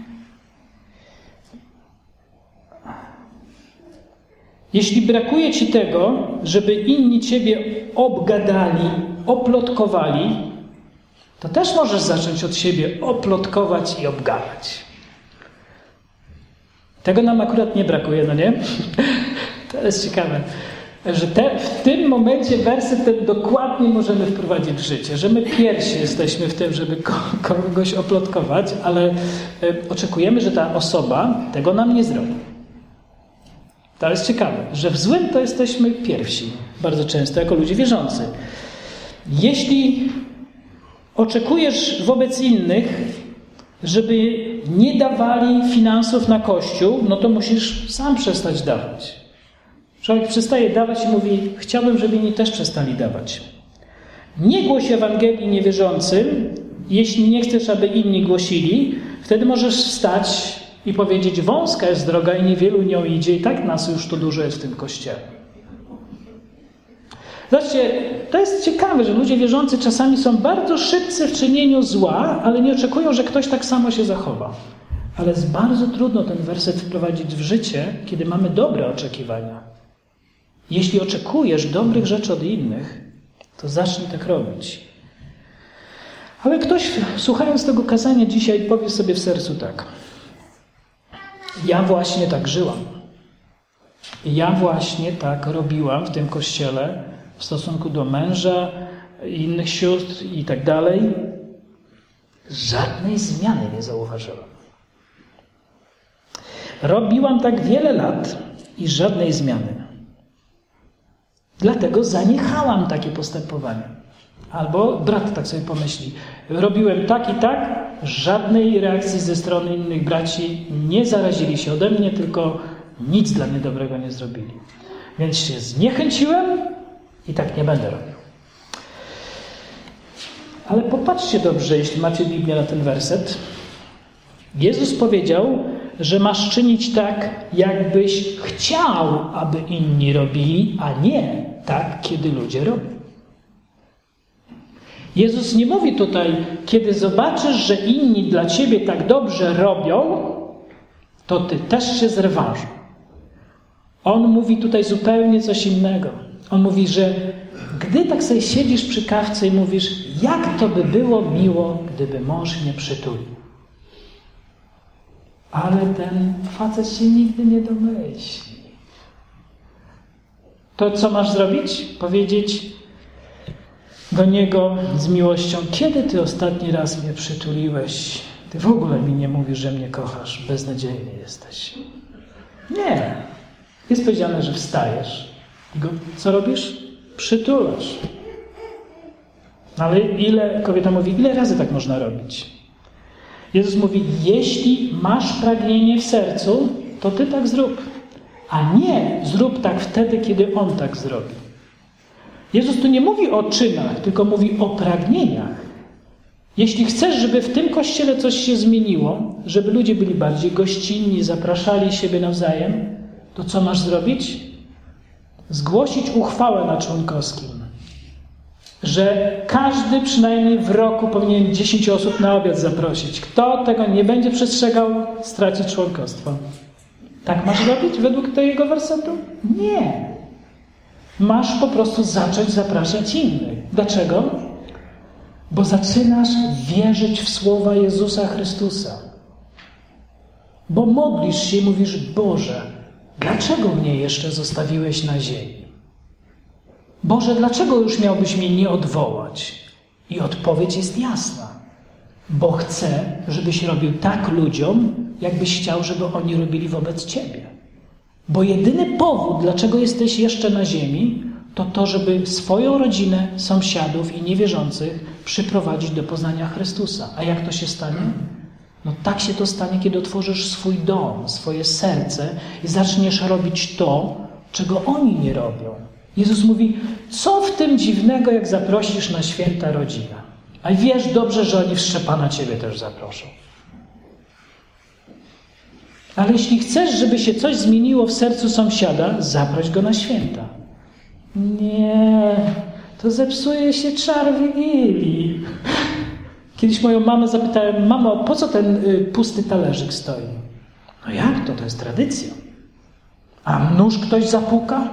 Jeśli brakuje ci tego, żeby inni ciebie obgadali, oplotkowali, to też możesz zacząć od siebie oplotkować i obgadać. Tego nam akurat nie brakuje, no nie? To jest ciekawe, że te, w tym momencie werset ten dokładnie możemy wprowadzić w życie, że my pierwsi jesteśmy w tym, żeby kogoś oplotkować, ale oczekujemy, że ta osoba tego nam nie zrobi. To jest ciekawe, że w złym to jesteśmy pierwsi, bardzo często, jako ludzie wierzący. Jeśli oczekujesz wobec innych, żeby nie dawali finansów na Kościół, no to musisz sam przestać dawać. Człowiek przestaje dawać i mówi: chciałbym, żeby inni też przestali dawać. Nie głoś Ewangelii niewierzącym, jeśli nie chcesz, aby inni głosili, wtedy możesz wstać i powiedzieć: wąska jest droga i niewielu nią idzie i tak nas już tu dużo jest w tym Kościele. Zobaczcie, to jest ciekawe, że ludzie wierzący czasami są bardzo szybcy w czynieniu zła, ale nie oczekują, że ktoś tak samo się zachowa. Ale jest bardzo trudno ten werset wprowadzić w życie, kiedy mamy dobre oczekiwania. Jeśli oczekujesz dobrych rzeczy od innych, to zacznij tak robić. Ale ktoś, słuchając tego kazania dzisiaj, powie sobie w sercu tak: ja właśnie tak żyłam. Ja właśnie tak robiłam w tym Kościele, w stosunku do męża, innych sióstr i tak dalej. Żadnej zmiany nie zauważyłam. Robiłam tak wiele lat i żadnej zmiany. Dlatego zaniechałam takie postępowanie. Albo brat tak sobie pomyśli. Robiłem tak i tak, żadnej reakcji ze strony innych braci, nie zarazili się ode mnie, tylko nic dla mnie dobrego nie zrobili. Więc się zniechęciłem i tak nie będę robił. Ale popatrzcie dobrze, jeśli macie Biblię, na ten werset. Jezus powiedział, że masz czynić tak, jakbyś chciał, aby inni robili, a nie tak, kiedy ludzie robią. Jezus nie mówi tutaj, kiedy zobaczysz, że inni dla ciebie tak dobrze robią, to ty też się zrewanżuj. On mówi tutaj zupełnie coś innego. On mówi, że gdy tak sobie siedzisz przy kawce i mówisz, jak to by było miło, gdyby mąż mnie przytulił. Ale ten facet się nigdy nie domyśli. To co masz zrobić? Powiedzieć do niego z miłością, kiedy ty ostatni raz mnie przytuliłeś? Ty w ogóle mi nie mówisz, że mnie kochasz. Beznadziejny jesteś. Nie. Jest powiedziane, że wstajesz i go co robisz? Przytulasz. Ale ile, kobieta mówi, ile razy tak można robić? Jezus mówi, jeśli masz pragnienie w sercu, to ty tak zrób. A nie zrób tak wtedy, kiedy On tak zrobi. Jezus tu nie mówi o czynach, tylko mówi o pragnieniach. Jeśli chcesz, żeby w tym kościele coś się zmieniło, żeby ludzie byli bardziej gościnni, zapraszali siebie nawzajem, to co masz zrobić? Zgłosić uchwałę na członkowskim, że każdy przynajmniej w roku powinien dziesięć osób na obiad zaprosić. Kto tego nie będzie przestrzegał, straci członkostwo. Tak masz robić według tego wersetu? Nie. Masz po prostu zacząć zapraszać innych. Dlaczego? Bo zaczynasz wierzyć w słowa Jezusa Chrystusa. Bo modlisz się i mówisz, Boże, dlaczego mnie jeszcze zostawiłeś na ziemi? Boże, dlaczego już miałbyś mnie nie odwołać? I odpowiedź jest jasna. Bo chcę, żebyś robił tak ludziom, jakbyś chciał, żeby oni robili wobec Ciebie. Bo jedyny powód, dlaczego jesteś jeszcze na ziemi, to to, żeby swoją rodzinę, sąsiadów i niewierzących przyprowadzić do poznania Chrystusa. A jak to się stanie? No tak się to stanie, kiedy otworzysz swój dom, swoje serce i zaczniesz robić to, czego oni nie robią. Jezus mówi, co w tym dziwnego, jak zaprosisz na święta rodzinę? A wiesz dobrze, że oni w Szczepana Ciebie też zaproszą. Ale jeśli chcesz, żeby się coś zmieniło w sercu sąsiada, zaproś go na święta. Nie, to zepsuje się czar Wigilii. Kiedyś moją mamę zapytałem, mamo, po co ten y, pusty talerzyk stoi? No jak to? To jest tradycja. A nóż ktoś zapuka?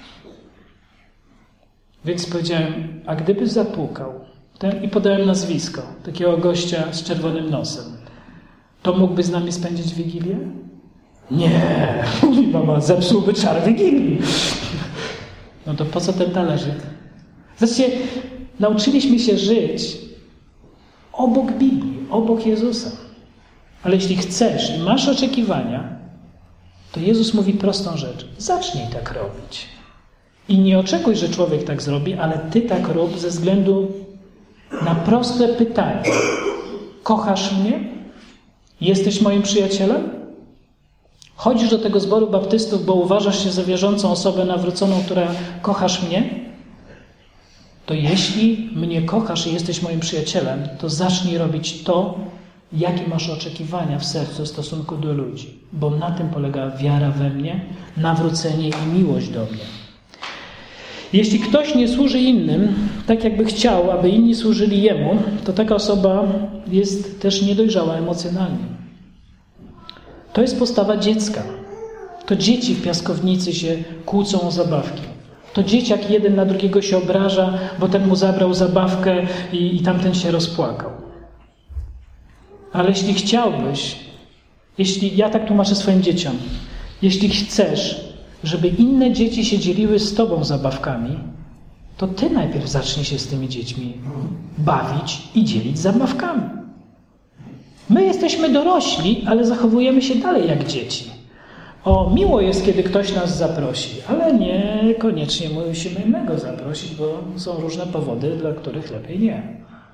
Więc powiedziałem, a gdyby zapukał, ten, i podałem nazwisko takiego gościa z czerwonym nosem, to mógłby z nami spędzić Wigilię? Nie, mówi mama, zepsułby czar Wigilii. No to po co ten talerzyk? Zobaczcie, nauczyliśmy się żyć obok Biblii, obok Jezusa. Ale jeśli chcesz i masz oczekiwania, to Jezus mówi prostą rzecz. Zacznij tak robić. I nie oczekuj, że człowiek tak zrobi, ale ty tak rób ze względu na proste pytanie. Kochasz mnie? Jesteś moim przyjacielem? Chodzisz do tego zboru baptystów, bo uważasz się za wierzącą osobę nawróconą, która kochasz mnie? To jeśli mnie kochasz i jesteś moim przyjacielem, to zacznij robić to, jakie masz oczekiwania w sercu w stosunku do ludzi. Bo na tym polega wiara we mnie, nawrócenie i miłość do mnie. Jeśli ktoś nie służy innym, tak jakby chciał, aby inni służyli jemu, to taka osoba jest też niedojrzała emocjonalnie. To jest postawa dziecka. To dzieci w piaskownicy się kłócą o zabawki. To dzieciak jeden na drugiego się obraża, bo ten mu zabrał zabawkę i, i tamten się rozpłakał. Ale jeśli chciałbyś, jeśli ja tak tłumaczę swoim dzieciom, jeśli chcesz, żeby inne dzieci się dzieliły z tobą zabawkami, to ty najpierw zacznij się z tymi dziećmi bawić i dzielić zabawkami. My jesteśmy dorośli, ale zachowujemy się dalej jak dzieci. O, miło jest, kiedy ktoś nas zaprosi, ale niekoniecznie musimy my go zaprosić, bo są różne powody, dla których lepiej nie.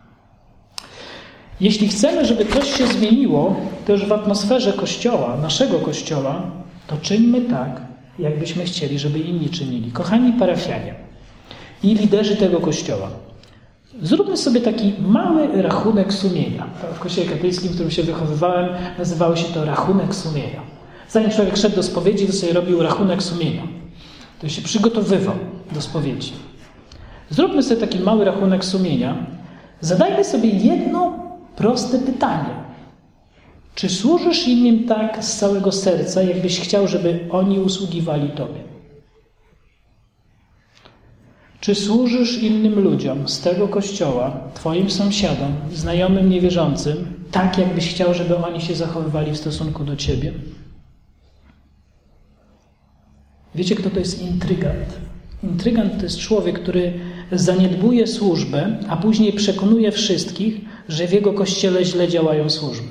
Jeśli chcemy, żeby coś się zmieniło też w atmosferze Kościoła, naszego Kościoła, to czyńmy tak, jakbyśmy chcieli, żeby inni czynili. Kochani parafianie i liderzy tego Kościoła, zróbmy sobie taki mały rachunek sumienia. W Kościele katolickim, w którym się wychowywałem, nazywało się to rachunek sumienia. Zanim człowiek szedł do spowiedzi, to sobie robił rachunek sumienia. To się przygotowywał do spowiedzi. Zróbmy sobie taki mały rachunek sumienia. Zadajmy sobie jedno proste pytanie. Czy służysz innym tak z całego serca, jakbyś chciał, żeby oni usługiwali Tobie? Czy służysz innym ludziom z tego Kościoła, Twoim sąsiadom, znajomym niewierzącym, tak jakbyś chciał, żeby oni się zachowywali w stosunku do Ciebie? Wiecie, kto to jest intrygant? Intrygant to jest człowiek, który zaniedbuje służbę, a później przekonuje wszystkich, że w jego kościele źle działają służby.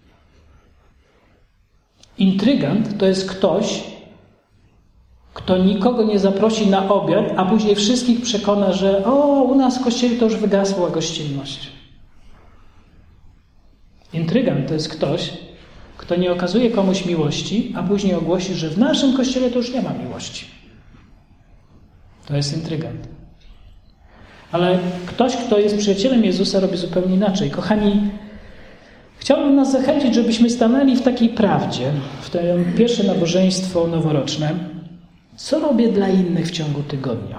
Intrygant to jest ktoś, kto nikogo nie zaprosi na obiad, a później wszystkich przekona, że o, u nas w kościele to już wygasła gościnność. Intrygant to jest ktoś, kto nie okazuje komuś miłości, a później ogłosi, że w naszym kościele to już nie ma miłości. To jest intrygant. Ale ktoś, kto jest przyjacielem Jezusa, robi zupełnie inaczej. Kochani, chciałbym nas zachęcić, żebyśmy stanęli w takiej prawdzie, w to pierwsze nabożeństwo noworoczne. Co robię dla innych w ciągu tygodnia?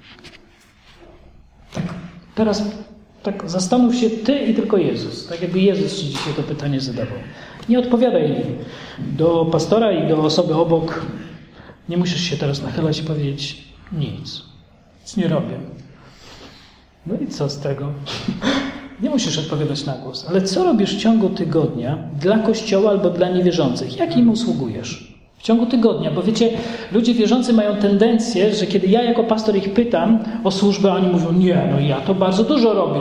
Tak, teraz tak zastanów się ty i tylko Jezus. Tak jakby Jezus ci dzisiaj to pytanie zadawał. Nie odpowiadaj do pastora i do osoby obok. Nie musisz się teraz nachylać i powiedzieć nic. Nic nie robię. No i co z tego? Nie musisz odpowiadać na głos. Ale co robisz w ciągu tygodnia dla Kościoła albo dla niewierzących? Jak im usługujesz? W ciągu tygodnia, bo wiecie, ludzie wierzący mają tendencję, że kiedy ja jako pastor ich pytam o służbę, oni mówią, nie, no ja to bardzo dużo robię.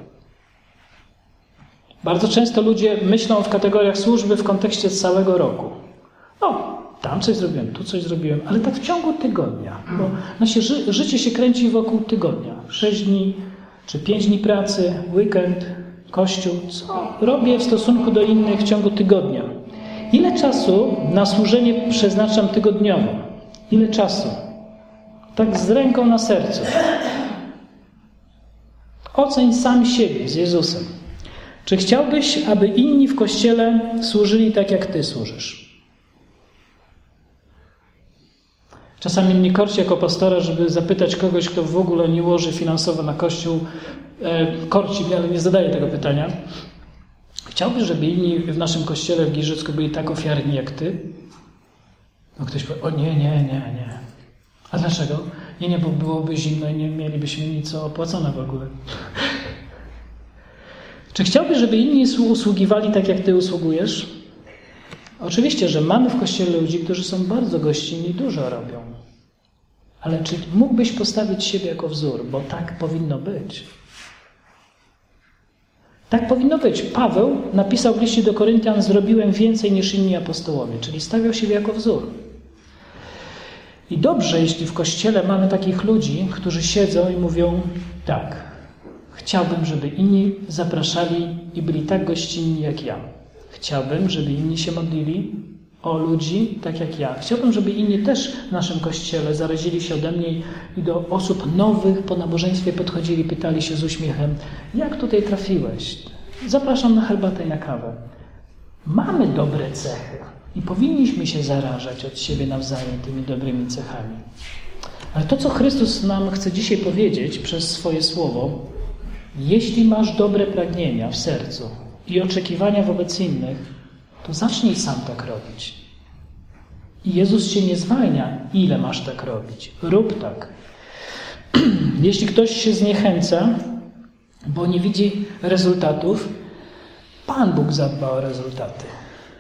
Bardzo często ludzie myślą w kategoriach służby w kontekście całego roku. No, tam coś zrobiłem, tu coś zrobiłem, ale tak w ciągu tygodnia. Bo nasze ży- życie się kręci wokół tygodnia. Sześć dni, czy pięć dni pracy, weekend, kościół. Co robię w stosunku do innych w ciągu tygodnia? Ile czasu na służenie przeznaczam tygodniowo? Ile czasu? Tak z ręką na sercu. Oceń sam siebie z Jezusem. Czy chciałbyś, aby inni w Kościele służyli tak, jak Ty służysz? Czasami mnie korci jako pastora, żeby zapytać kogoś, kto w ogóle nie łoży finansowo na Kościół. E, korci mnie, ale nie zadaję tego pytania. Chciałbyś, żeby inni w naszym Kościele w Giżycku byli tak ofiarni jak Ty? No ktoś powie, o nie, nie, nie, nie. A dlaczego? Nie, nie, bo byłoby zimno i nie mielibyśmy nic opłacone w ogóle. Czy chciałbyś, żeby inni usługiwali tak, jak Ty usługujesz? Oczywiście, że mamy w Kościele ludzi, którzy są bardzo gościnni i dużo robią. Ale czy mógłbyś postawić siebie jako wzór? Bo tak powinno być. Tak powinno być. Paweł napisał w liście do Koryntian, zrobiłem więcej niż inni apostołowie, czyli stawiał siebie jako wzór. I dobrze, jeśli w Kościele mamy takich ludzi, którzy siedzą i mówią tak, chciałbym, żeby inni zapraszali i byli tak gościnni jak ja. Chciałbym, żeby inni się modlili o ludzi tak jak ja. Chciałbym, żeby inni też w naszym Kościele zarazili się ode mnie i do osób nowych po nabożeństwie podchodzili, pytali się z uśmiechem, jak tutaj trafiłeś? Zapraszam na herbatę i na kawę. Mamy dobre cechy i powinniśmy się zarażać od siebie nawzajem tymi dobrymi cechami. Ale to, co Chrystus nam chce dzisiaj powiedzieć przez swoje słowo, jeśli masz dobre pragnienia w sercu i oczekiwania wobec innych, to zacznij sam tak robić. I Jezus się nie zwalnia, ile masz tak robić. Rób tak. Jeśli ktoś się zniechęca, bo nie widzi rezultatów, Pan Bóg zadba o rezultaty.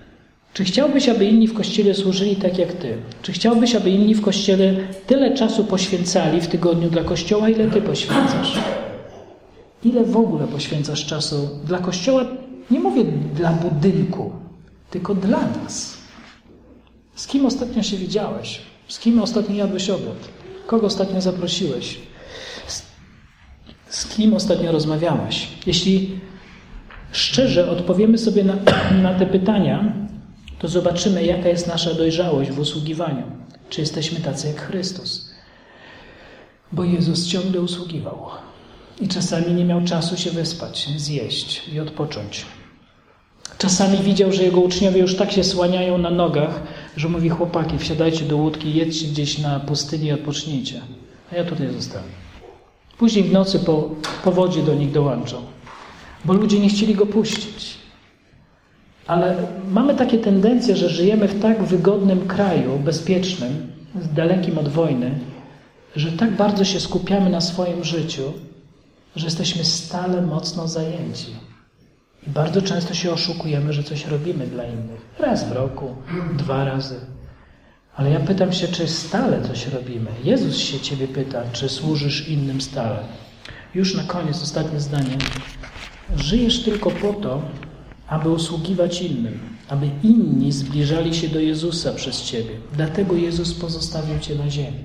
Czy chciałbyś, aby inni w Kościele służyli tak jak Ty? Czy chciałbyś, aby inni w Kościele tyle czasu poświęcali w tygodniu dla Kościoła, ile Ty poświęcasz? Ile w ogóle poświęcasz czasu dla Kościoła? Nie mówię dla budynku, tylko dla nas. Z kim ostatnio się widziałeś? Z kim ostatnio jadłeś obiad? Kogo ostatnio zaprosiłeś? Z, z kim ostatnio rozmawiałeś? Jeśli szczerze odpowiemy sobie na, na te pytania, to zobaczymy, jaka jest nasza dojrzałość w usługiwaniu. Czy jesteśmy tacy jak Chrystus? Bo Jezus ciągle usługiwał. I czasami nie miał czasu się wyspać, zjeść i odpocząć. Czasami widział, że jego uczniowie już tak się słaniają na nogach, że mówi: chłopaki, wsiadajcie do łódki, jedźcie gdzieś na pustyni i odpocznijcie. A ja tutaj zostanę. Później w nocy po, po wodzie do nich dołączał, bo ludzie nie chcieli go puścić. Ale mamy takie tendencje, że żyjemy w tak wygodnym kraju, bezpiecznym, dalekim od wojny, że tak bardzo się skupiamy na swoim życiu, że jesteśmy stale mocno zajęci. I bardzo często się oszukujemy, że coś robimy dla innych. Raz w roku, dwa razy. Ale ja pytam się, czy stale coś robimy? Jezus się Ciebie pyta, czy służysz innym stale. Już na koniec, ostatnie zdanie. Żyjesz tylko po to, aby usługiwać innym, aby inni zbliżali się do Jezusa przez Ciebie. Dlatego Jezus pozostawił Cię na ziemi.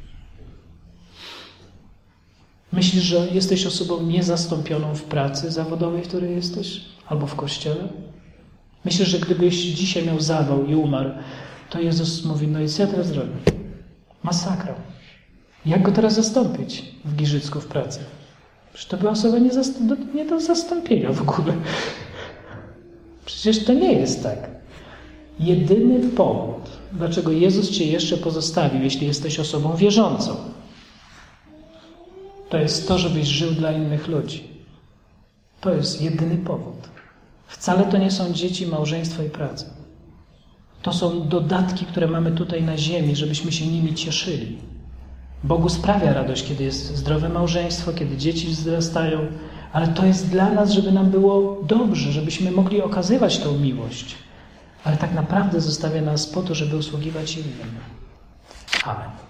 Myślisz, że jesteś osobą niezastąpioną w pracy zawodowej, w której jesteś? Albo w kościele? Myślisz, że gdybyś dzisiaj miał zawał i umarł, to Jezus mówi: no i co ja teraz zrobię? Masakra. Jak go teraz zastąpić w Giżycku w pracy? Przecież to była osoba nie, do, nie do zastąpienia w ogóle. Przecież to nie jest tak. Jedyny powód, dlaczego Jezus Cię jeszcze pozostawił, jeśli jesteś osobą wierzącą, to jest to, żebyś żył dla innych ludzi. To jest jedyny powód. Wcale to nie są dzieci, małżeństwo i praca. To są dodatki, które mamy tutaj na ziemi, żebyśmy się nimi cieszyli. Bogu sprawia radość, kiedy jest zdrowe małżeństwo, kiedy dzieci wzrastają, ale to jest dla nas, żeby nam było dobrze, żebyśmy mogli okazywać tą miłość. Ale tak naprawdę zostawia nas po to, żeby usługiwać innym. Amen.